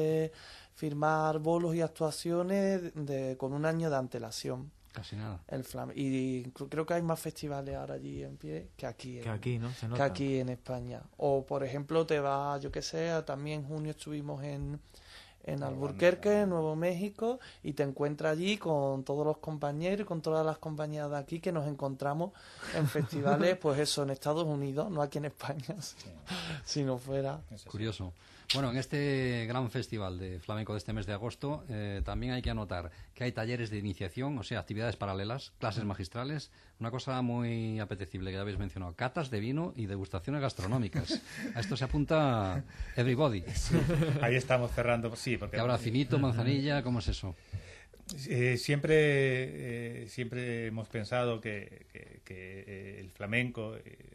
bolos y actuaciones con un año de antelación. Casi nada. Y creo que hay más festivales ahora allí en pie que aquí. ¿no? Se nota. Que aquí en España. O, por ejemplo, te vas, yo que sé, también en junio estuvimos en Albuquerque, Nuevo México, y te encuentras allí con todos los compañeros y con todas las compañías de aquí, que nos encontramos en festivales, pues eso, en Estados Unidos, no aquí en España, sino fuera. Curioso. Bueno, en este gran festival de flamenco de este mes de agosto también hay que anotar que hay talleres de iniciación, o sea, actividades paralelas, clases magistrales, una cosa muy apetecible que ya habéis mencionado, catas de vino y degustaciones gastronómicas. A esto se apunta everybody. Sí, ahí estamos cerrando, sí. Porque ¿Y ahora finito, manzanilla, cómo es eso? Siempre hemos pensado que el flamenco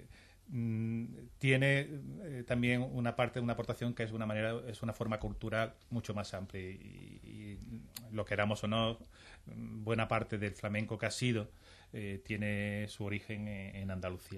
tiene también una aportación que es una forma cultural mucho más amplia, y lo queramos o no, buena parte del flamenco que ha sido tiene su origen en Andalucía.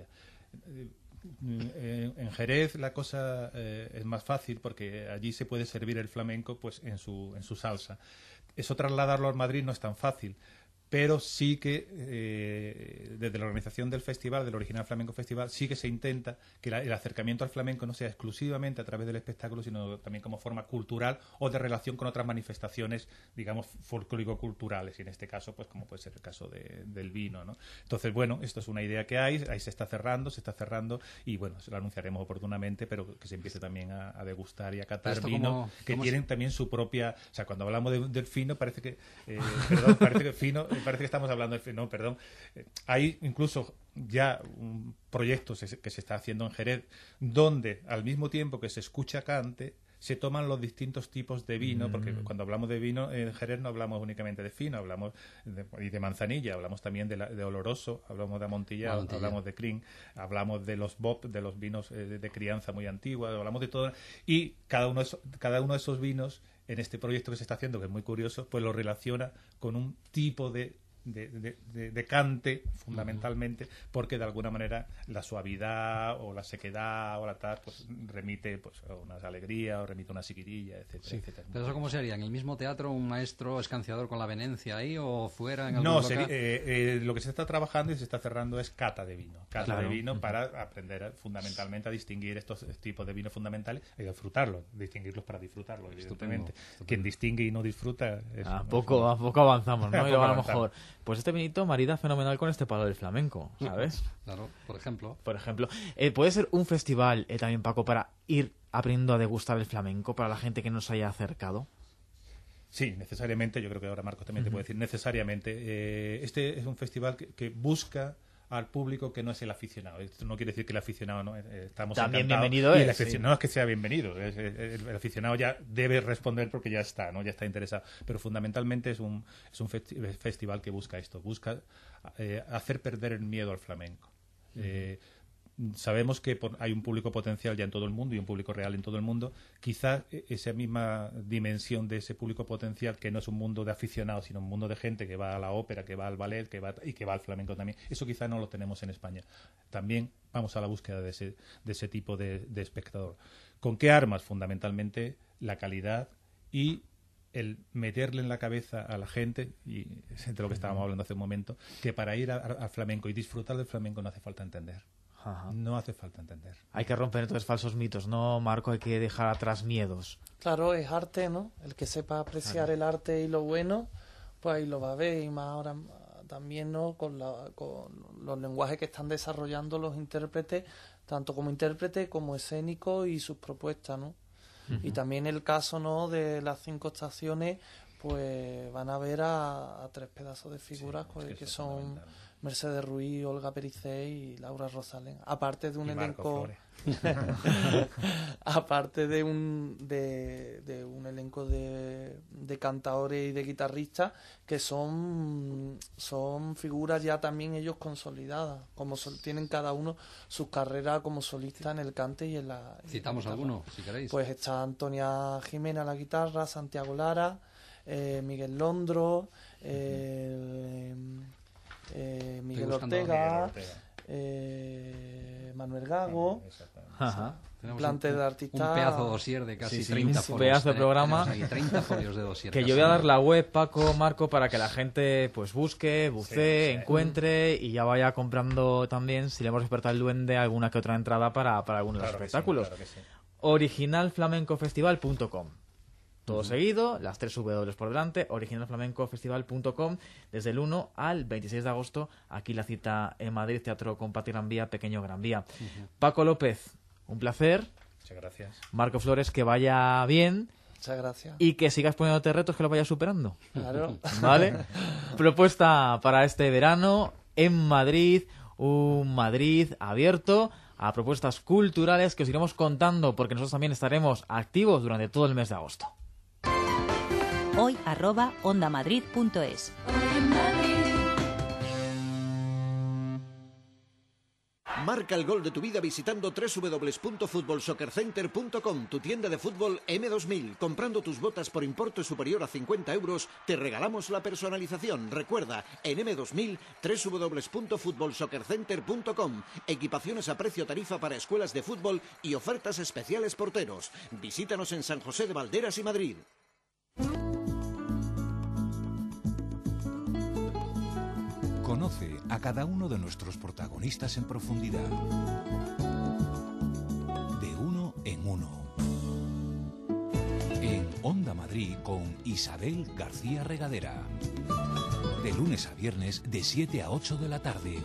En Jerez la cosa es más fácil, porque allí se puede servir el flamenco pues en su salsa. Eso trasladarlo a Madrid no es tan fácil, pero sí que desde la organización del festival, del Original Flamenco Festival, sí que se intenta que el acercamiento al flamenco no sea exclusivamente a través del espectáculo, sino también como forma cultural o de relación con otras manifestaciones, digamos, folclórico-culturales, y en este caso, pues como puede ser el caso del vino, ¿no? Entonces, bueno, esto es una idea que ahí se está cerrando, y bueno, se lo anunciaremos oportunamente, pero que se empiece también a degustar y a catar vino, que tienen también su propia... O sea, cuando hablamos del fino, parece que... Parece que estamos hablando del fino, perdón. Hay incluso ya un proyecto que se está haciendo en Jerez, donde al mismo tiempo que se escucha cante, se toman los distintos tipos de vino, porque cuando hablamos de vino en Jerez no hablamos únicamente de fino, hablamos de manzanilla, hablamos también de oloroso, hablamos de amontillado, hablamos de crin, hablamos de los bop, de los vinos de crianza muy antigua, hablamos de todo, y cada uno de esos vinos en este proyecto que se está haciendo, que es muy curioso, pues lo relaciona con un tipo de cante, fundamentalmente, porque de alguna manera la suavidad o la sequedad o la tal, pues remite pues a una alegría o remite a una siquirilla, etcétera, etcétera. ¿Pero eso cómo sería? ¿En el mismo teatro un maestro escanciador con la venencia ahí o fuera en algún local? No, lo que se está trabajando y se está cerrando es cata de vino. De vino para aprender fundamentalmente a distinguir estos tipos de vino fundamentales y disfrutarlos, distinguirlos para disfrutarlos, evidentemente. Quien distingue y no disfruta... A poco avanzamos, ¿no? Y luego a lo mejor... Pues este vinito marida fenomenal con este palo del flamenco, ¿sabes? Claro, por ejemplo. ¿Puede ser un festival también, Paco, para ir aprendiendo a degustar el flamenco para la gente que nos haya acercado? Sí, necesariamente. Yo creo que ahora Marcos también te puede decir necesariamente. Este es un festival que busca al público que no es el aficionado. Esto no quiere decir que el aficionado no estamos también encantados. Bienvenido y el aficionado no es que sea bienvenido. El aficionado ya debe responder porque ya está, ¿no? Ya está interesado. Pero fundamentalmente es un festival que busca esto, busca hacer perder el miedo al flamenco. Sabemos que hay un público potencial ya en todo el mundo y un público real en todo el mundo. Quizás esa misma dimensión de ese público potencial, que no es un mundo de aficionados, sino un mundo de gente que va a la ópera, que va al ballet, que va al flamenco también, eso quizás no lo tenemos en España. También vamos a la búsqueda de ese tipo de espectador. ¿Con qué armas? Fundamentalmente la calidad y el meterle en la cabeza a la gente, y es de lo que estábamos hablando hace un momento, que para ir al flamenco y disfrutar del flamenco no hace falta entender. Ajá. No hace falta entender. Hay que romper entonces falsos mitos, ¿no, Marco? Hay que dejar atrás miedos. Claro, es arte, ¿no? El que sepa apreciar el arte y lo bueno, pues ahí lo va a ver. Y más ahora también, ¿no? Con los lenguajes que están desarrollando los intérpretes, tanto como intérprete como escénico y sus propuestas, ¿no? Y también el caso, ¿no? De las 5 estaciones, pues van a ver a 3 pedazos de figuras que son Mercedes Ruiz, Olga Pericé y Laura Rosalén. Aparte de un elenco... aparte de un elenco de cantadores y de guitarristas que son figuras ya también ellos consolidadas, como tienen cada uno su carrera como solista en el cante y en la... Citamos alguno, si queréis. Pues está Antonia Jimena a la guitarra, Santiago Lara, Miguel Londro, Miguel Ortega, Manuel Gago, plantel de artistas. Un pedazo de dossier de casi 30 folios. Un pedazo de programa. 30 folios de dossier. Que yo voy a dar la web, Paco, Marco, para que la gente pues busque, bucee, encuentre y ya vaya comprando también, si le hemos despertado el duende, alguna que otra entrada para algunos de los espectáculos. Claro que sí. Originalflamencofestival.com. Todo seguido, las 3 W por delante, originalflamencofestival.com, desde el 1 al 26 de agosto, aquí la cita en Madrid, Teatro Compati Gran Vía, Pequeño Gran Vía. Paco López, un placer. Muchas gracias. Marco Flores, que vaya bien. Muchas gracias. Y que sigas poniéndote retos, que los vayas superando. Claro. ¿Vale? Propuesta para este verano en Madrid, un Madrid abierto a propuestas culturales que os iremos contando, porque nosotros también estaremos activos durante todo el mes de agosto. hoy@ondamadrid.es. Marca el gol de tu vida visitando www.futbolsoccercenter.com, tu tienda de fútbol M2000. Comprando tus botas por importe superior a 50 euros, te regalamos la personalización. Recuerda, en M2000, www.futbolsoccercenter.com. Equipaciones a precio tarifa para escuelas de fútbol y ofertas especiales porteros. Visítanos en San José de Valderas y Madrid. Conoce a cada uno de nuestros protagonistas en profundidad. De uno en uno. En Onda Madrid con Isabel García Regadera. De lunes a viernes de 7 a 8 de la tarde.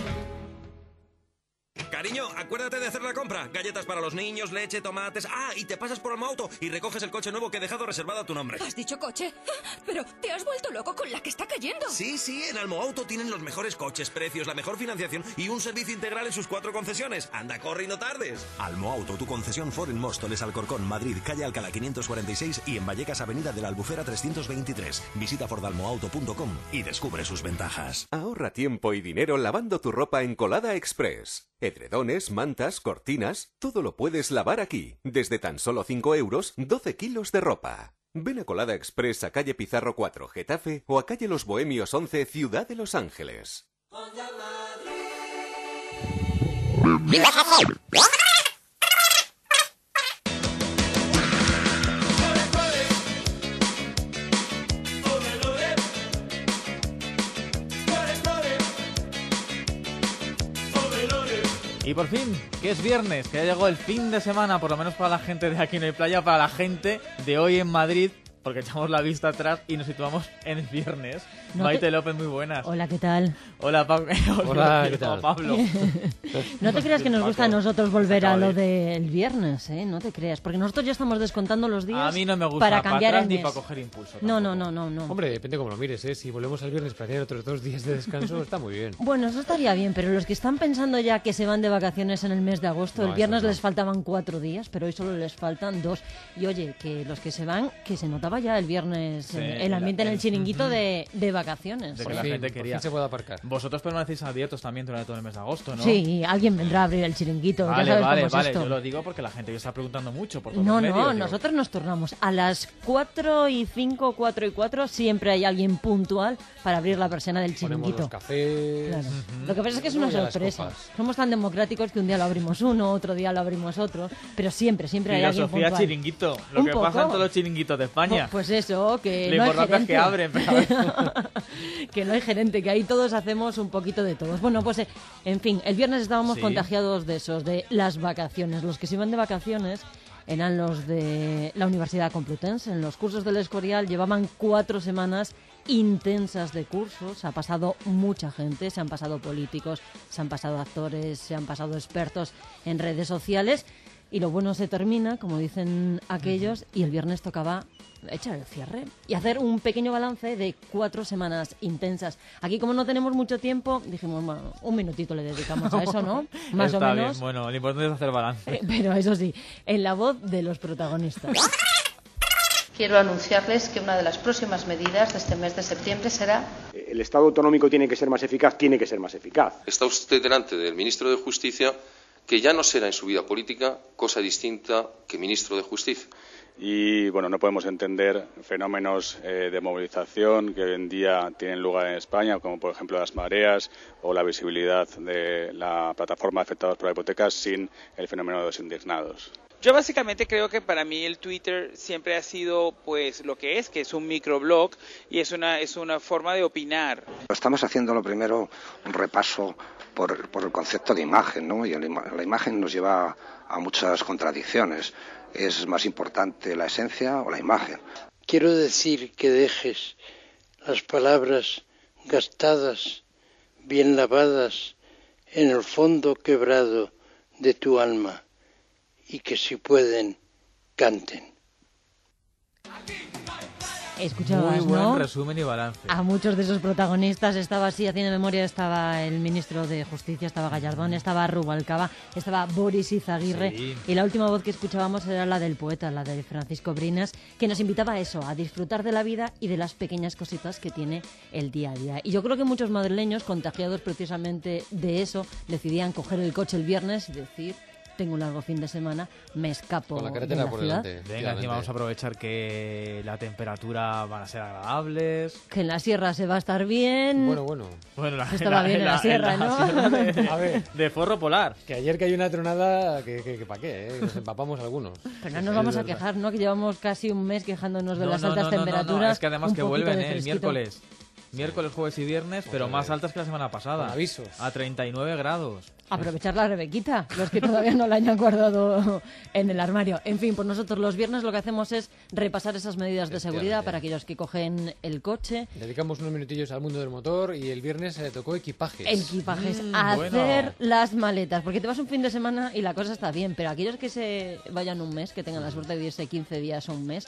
Cariño, acuérdate de hacer la compra. Galletas para los niños, leche, tomates... Ah, y te pasas por Almoauto y recoges el coche nuevo que he dejado reservado a tu nombre. ¿Has dicho coche? Pero te has vuelto loco con la que está cayendo. Sí, en Almoauto tienen los mejores coches, precios, la mejor financiación y un servicio integral en sus 4 concesiones. Anda, corre y no tardes. Almoauto, tu concesión Ford en Móstoles, Alcorcón, Madrid, calle Alcalá 546 y en Vallecas, avenida de la Albufera 323. Visita fordalmoauto.com y descubre sus ventajas. Ahorra tiempo y dinero lavando tu ropa en Colada Express. Edredones, mantas, cortinas, todo lo puedes lavar aquí. Desde tan solo 5 euros, 12 kilos de ropa. Ven a Colada Express a calle Pizarro 4, Getafe, o a calle Los Bohemios 11, Ciudad de Los Ángeles. Y por fin, que es viernes, que ya llegó el fin de semana, por lo menos para la gente de Aquí No Hay Playa, para la gente de hoy en Madrid, porque echamos la vista atrás y nos situamos en el viernes. No Maite López, muy buenas. Hola, ¿qué tal? Hola, Hola, ¿qué tal? Pablo. No te creas que nos gusta a nosotros volver a lo del viernes, ¿eh? No te creas, porque nosotros ya estamos descontando los días. A mí no me gusta para cambiar atrás el ni mes. para coger impulso. No. Hombre, depende cómo lo mires, ¿eh? Si volvemos al viernes para tener otros 2 días de descanso, está muy bien. Bueno, eso estaría bien, pero los que están pensando ya que se van de vacaciones en el mes de agosto, el viernes les faltaban 4 días, pero hoy solo les faltan 2. Y oye, que los que se van, que se notaba ya el viernes Sí, el ambiente en el chiringuito de vacaciones. De que la gente quería. se puede aparcar. Vosotros permanecéis abiertos también durante todo el mes de agosto, ¿no? Sí, alguien vendrá a abrir el chiringuito. Vale, ya sabes cómo es esto. Yo lo digo porque la gente ya está preguntando mucho por todos No, los medios. nosotros nos turnamos. A las 4:05, 4:04 siempre hay alguien puntual para abrir la persiana del Ponemos chiringuito. los cafés... Claro. Lo que pasa es que es una Luego ya las sorpresa. copas. Somos tan democráticos que un día lo abrimos uno, otro día lo abrimos otro, pero siempre hay alguien Filosofía puntual. chiringuito, lo Un que poco. pasa en todos los chiringuitos de España. Pues eso, que Lo no hay importante es gerente. que abren, pero Que no hay gerente, que ahí todos hacemos un poquito de todos. Bueno, pues en fin, el viernes estábamos Sí. contagiados de esos, de las vacaciones. Los que se iban de vacaciones eran los de la Universidad Complutense. En los cursos del Escorial llevaban 4 semanas intensas de cursos. Ha pasado mucha gente, se han pasado políticos, se han pasado actores, se han pasado expertos en redes sociales. Y lo bueno se termina, como dicen aquellos, y el viernes tocaba echar el cierre y hacer un pequeño balance de 4 semanas intensas. Aquí, como no tenemos mucho tiempo, dijimos, bueno, un minutito le dedicamos a eso, ¿no? Más está o menos. bien, bueno, lo importante es hacer balance. Pero eso sí, en la voz de los protagonistas. Quiero anunciarles que una de las próximas medidas de este mes de septiembre será... El Estado autonómico tiene que ser más eficaz. Está usted delante del ministro de Justicia, que ya no será en su vida política cosa distinta que ministro de Justicia. Y bueno, no podemos entender fenómenos de movilización que hoy en día tienen lugar en España, como por ejemplo las mareas o la visibilidad de la plataforma de afectados por la hipoteca, sin el fenómeno de los indignados. Yo básicamente creo que para mí el Twitter siempre ha sido pues lo que es un microblog y es una forma de opinar. Estamos haciendo lo primero un repaso por el concepto de imagen, ¿no? Y la imagen nos lleva a muchas contradicciones. ¿Es más importante la esencia o la imagen? Quiero decir que dejes las palabras gastadas, bien lavadas, en el fondo quebrado de tu alma y que si pueden, canten. Escuchabas, Muy buen ¿no? resumen y balance. A muchos de esos protagonistas estaba así haciendo memoria, estaba el ministro de Justicia, estaba Gallardón, estaba Rubalcaba, estaba Boris Izaguirre Sí. y la última voz que escuchábamos era la del poeta, la de Francisco Brinas, que nos invitaba a eso, a disfrutar de la vida y de las pequeñas cositas que tiene el día a día. Y yo creo que muchos madrileños, contagiados precisamente de eso, decidían coger el coche el viernes y decir... Tengo un largo fin de semana, me escapo Con la de carretera la por ciudad. delante. Venga, encima vamos a aprovechar que la temperatura van a ser agradables. Que en la sierra se va a estar bien. Bueno. Bueno, Estaba bien en la sierra, ¿no? A ver, de forro polar. que ayer que hay una tronada, que para qué, ¿eh? Nos empapamos algunos. Pero no nos vamos a quejar, ¿no? Que llevamos casi un mes quejándonos de las altas temperaturas. Es que además un que poquito vuelven de el fresquito. miércoles. miércoles, jueves y viernes, pero más altas que la semana pasada. Con avisos. A 39 grados. Aprovechar la Rebequita, los que todavía no la hayan guardado en el armario. En fin, pues nosotros los viernes lo que hacemos es repasar esas medidas de seguridad para aquellos que cogen el coche. Dedicamos unos minutillos al mundo del motor y el viernes tocó equipajes. Hacer las maletas, porque te vas un fin de semana y la cosa está bien, pero aquellos que se vayan un mes, que tengan la suerte de irse 15 días o un mes,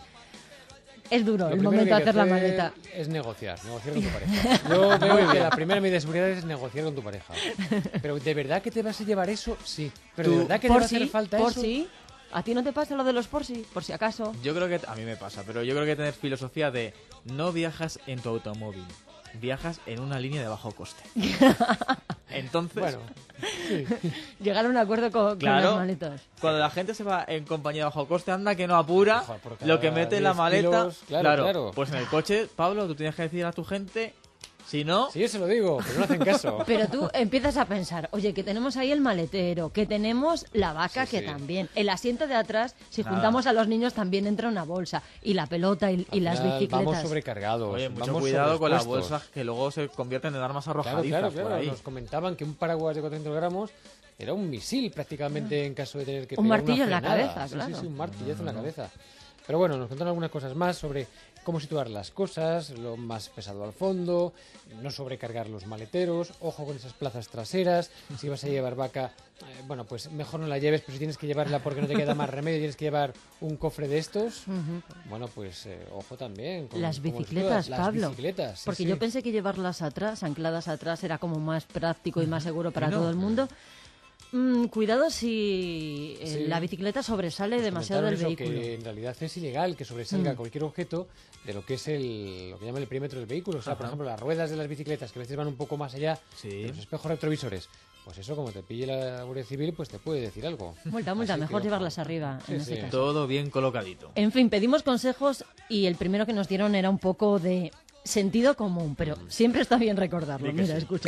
es duro el momento de hacer la maleta. Es negociar con tu pareja. Yo veo que la primera medida de seguridad es negociar con tu pareja. Pero ¿de verdad que te vas a llevar eso? Sí. Pero ¿de verdad que te va a hacer falta eso? Por sí. ¿A ti no te pasa lo de los por si acaso? Yo creo que a mí me pasa, pero yo creo que tener filosofía de no viajas en tu automóvil, viajas en una línea de bajo coste. Entonces, bueno, sí. Llegar a un acuerdo con las maletas. Cuando la gente se va en compañía de bajo coste, anda que no apura lo que mete en la maleta. Kilos, claro. Pues en el coche, Pablo, tú tienes que decir a tu gente, si no... Sí, yo se lo digo, pero no hacen caso. Pero tú empiezas a pensar, oye, que tenemos ahí el maletero, que tenemos la vaca, que también. El asiento de atrás, si juntamos a los niños, también entra una bolsa. Y la pelota y las bicicletas. Vamos sobrecargados. Oye, mucho cuidado con las bolsas que luego se convierten en armas arrojadizas. Claro. Nos comentaban que un paraguas de 400 gramos era un misil prácticamente en caso de tener que un pegar martillo una en la cabeza, claro. Sí, un martillazo en la cabeza. Pero bueno, nos contaron algunas cosas más sobre cómo situar las cosas, lo más pesado al fondo, no sobrecargar los maleteros, ojo con esas plazas traseras, si vas a llevar vaca, bueno, pues mejor no la lleves, pero si tienes que llevarla porque no te queda más remedio, tienes que llevar un cofre de estos, bueno, pues ojo también. Las bicicletas, Pablo. Las bicicletas, porque yo pensé que llevarlas atrás, ancladas atrás, era como más práctico y más seguro para todo el mundo. Cuidado si la bicicleta sobresale demasiado del vehículo. Que en realidad es ilegal que sobresalga cualquier objeto de lo que es lo que llaman el perímetro del vehículo. O sea, por ejemplo, las ruedas de las bicicletas que a veces van un poco más allá de los espejos retrovisores. Pues eso, como te pille la Guardia Civil, pues te puede decir algo. Multa, mejor llevarlas arriba en ese caso. Todo bien colocadito. En fin, pedimos consejos y el primero que nos dieron era un poco de sentido común, pero siempre está bien recordarlo. Mira, escucha.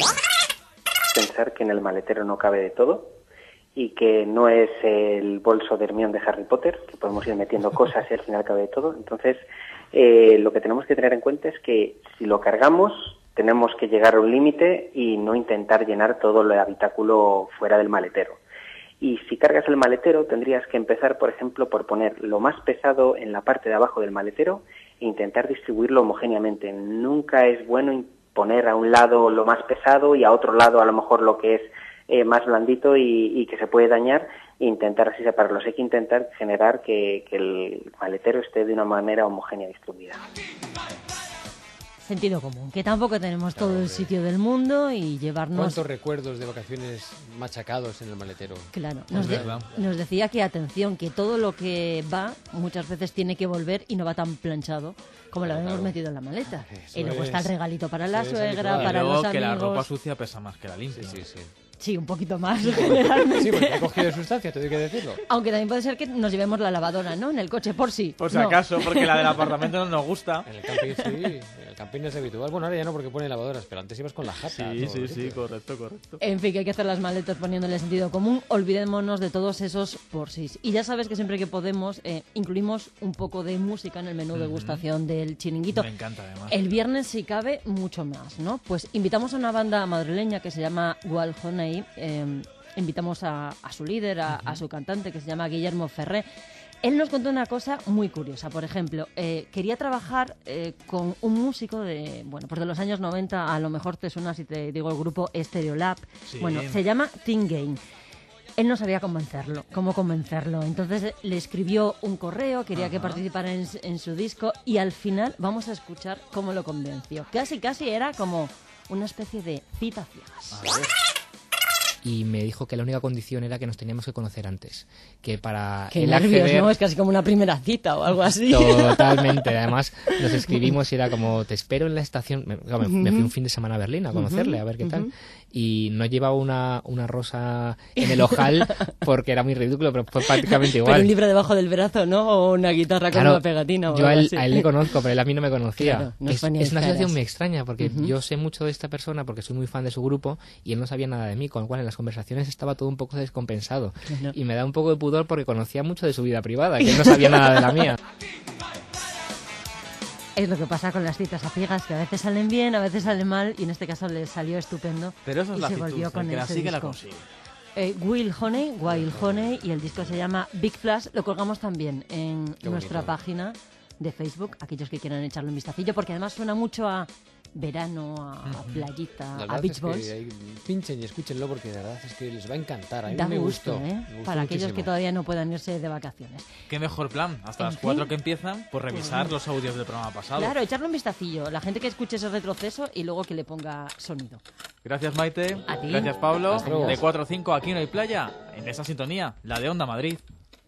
Pensar que en el maletero no cabe de todo y que no es el bolso de Hermione de Harry Potter, que podemos ir metiendo cosas y al final cabe de todo. Entonces, lo que tenemos que tener en cuenta es que si lo cargamos, tenemos que llegar a un límite y no intentar llenar todo el habitáculo fuera del maletero. Y si cargas el maletero, tendrías que empezar, por ejemplo, por poner lo más pesado en la parte de abajo del maletero e intentar distribuirlo homogéneamente. Nunca es bueno poner a un lado lo más pesado y a otro lado a lo mejor lo que es más blandito y que se puede dañar, e intentar así separarlos. Hay que intentar generar que el maletero esté de una manera homogénea distribuida. Sentido común, que tampoco tenemos todo el sitio del mundo y llevarnos... ¿Cuántos recuerdos de vacaciones machacados en el maletero? Claro, nos decía que atención, que todo lo que va muchas veces tiene que volver y no va tan planchado como lo habíamos metido en la maleta. Y luego está el regalito para la suegra, para los amigos... que la ropa sucia pesa más que la limpia. Sí, un poquito más. Sí, porque he cogido sustancia, te tengo que decirlo. Aunque también puede ser que nos llevemos la lavadora, ¿no? En el coche, por si. Por si acaso, porque la del apartamento no nos gusta. En el camping sí, en el camping es habitual. Bueno, ahora ya no porque pone lavadoras, pero antes ibas con la jata. Sí, correcto. En fin, que hay que hacer las maletas poniéndole sentido común. Olvidémonos de todos esos por sí. Y ya sabes que siempre que podemos incluimos un poco de música en el menú de degustación del Chiringuito. Me encanta, además. El viernes, si cabe, mucho más, ¿no? Pues invitamos a una banda madrileña que se llama Walhoney. Invitamos a su líder, a su cantante, que se llama Guillermo Ferré. Él nos contó una cosa muy curiosa. Por ejemplo, quería trabajar con un músico de los años 90. A lo mejor te suena si te digo el grupo Stereolab. Sí. Bueno, se llama Teen Game. Él no sabía cómo convencerlo. Entonces le escribió un correo, quería que participara en su disco y al final vamos a escuchar cómo lo convenció. Casi era como una especie de cita ciegas. Y me dijo que la única condición era que nos teníamos que conocer antes. Que para Qué nervios, ¿no? Es casi como una primera cita o algo así. Totalmente. Además, nos escribimos y era como, te espero en la estación. Me fui un fin de semana a Berlín a conocerle, a ver qué tal. Y no llevaba una rosa en el ojal porque era muy ridículo, pero fue prácticamente igual. Pero un libro debajo del brazo, ¿no? O una guitarra con una pegatina. O yo a él le conozco, pero él a mí no me conocía. Claro, es una situación muy extraña porque yo sé mucho de esta persona porque soy muy fan de su grupo y él no sabía nada de mí, con lo cual en las conversaciones estaba todo un poco descompensado. Y me da un poco de pudor porque conocía mucho de su vida privada, que él no sabía nada de la mía. Es lo que pasa con las citas a ciegas, que a veces salen bien, a veces salen mal, y en este caso le salió estupendo. Pero eso es y la se actitud, volvió con el que la ese sigue la disco. consigue. Wild Honey, y el disco se llama Big Flash. Lo colgamos también en Qué nuestra bonito. página de Facebook, aquellos que quieran echarle un vistacillo, porque además suena mucho a verano, a playita, La a verdad beach es balls. que pinchen y escúchenlo porque la verdad es que les va a encantar. A mí Da me gusto, gustó. ¿eh? Me gustó Para aquellos muchísimo. que todavía no puedan irse de vacaciones. Qué mejor plan, hasta En las 4 fin. que empiezan, pues revisar Pues, los audios del programa pasado. Claro, echarle un vistacillo. La gente que escuche ese retroceso y luego que le ponga sonido. Gracias, Maite. A ti. Gracias, Pablo. Hasta luego. De 4 a 5 aquí no hay playa, en esa sintonía, la de Onda Madrid.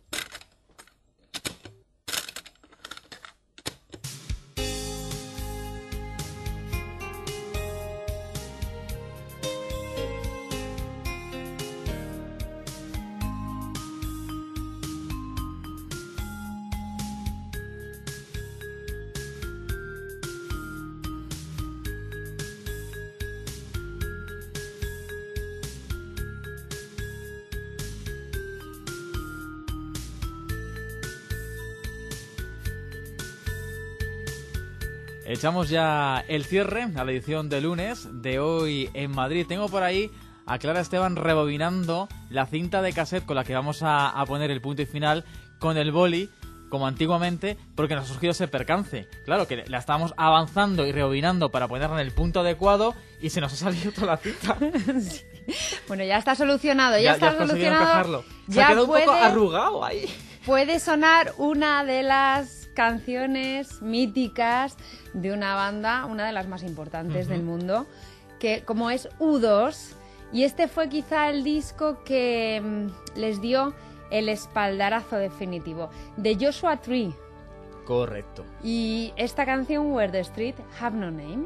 Echamos ya el cierre a la edición de lunes de hoy en Madrid. Tengo por ahí a Clara Esteban rebobinando la cinta de cassette con la que vamos a poner el punto y final con el boli, como antiguamente, porque nos ha surgido ese percance. Claro, que la estábamos avanzando y rebobinando para ponerla en el punto adecuado y se nos ha salido toda la cinta. Sí. Bueno, ya está solucionado, ya está has conseguido solucionado. encajarlo. Se Ya ha quedado puede, un poco arrugado ahí. puede sonar una de las canciones míticas de una banda, una de las más importantes del mundo, que como es U2, y este fue quizá el disco que les dio el espaldarazo definitivo, de Joshua Tree. Correcto. Y esta canción, Where the Street Have No Name.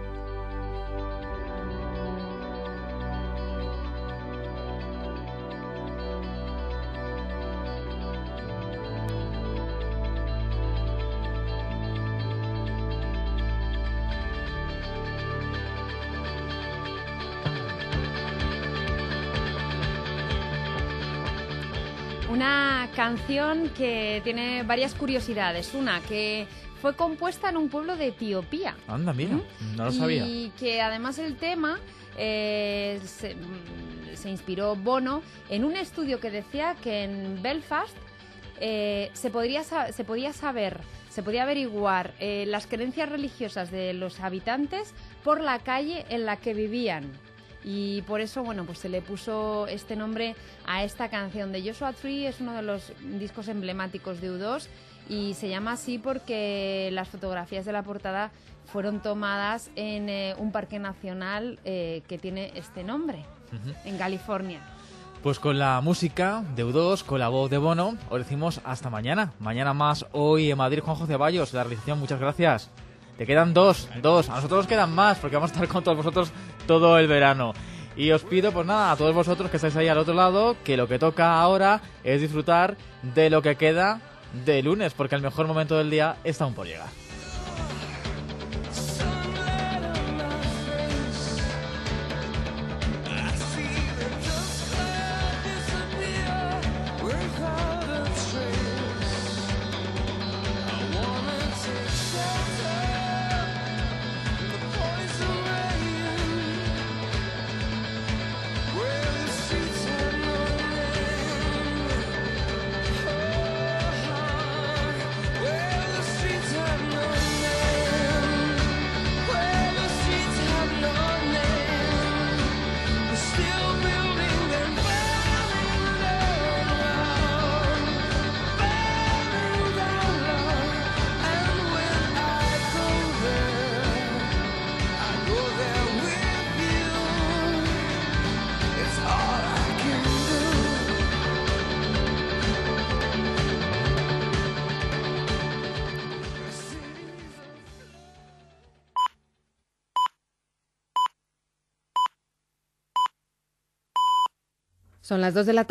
Una canción que tiene varias curiosidades. Una, que fue compuesta en un pueblo de Etiopía. Anda, mira, no lo sabía. Y que además el tema se inspiró Bono en un estudio que decía que en Belfast se podía averiguar las creencias religiosas de los habitantes por la calle en la que vivían. Y por eso, bueno, pues se le puso este nombre a esta canción de Joshua Tree. Es uno de los discos emblemáticos de U2 y se llama así porque las fotografías de la portada fueron tomadas en un parque nacional que tiene este nombre, en California. Pues con la música de U2, con la voz de Bono, os decimos hasta mañana. Mañana más, hoy en Madrid, Juanjo Ceballos, la realización, muchas gracias. Te quedan dos. A nosotros nos quedan más, porque vamos a estar con todos vosotros todo el verano. Y os pido, pues nada, a todos vosotros que estáis ahí al otro lado, que lo que toca ahora es disfrutar de lo que queda de lunes, porque el mejor momento del día está aún por llegar. Son las 2 de la tarde.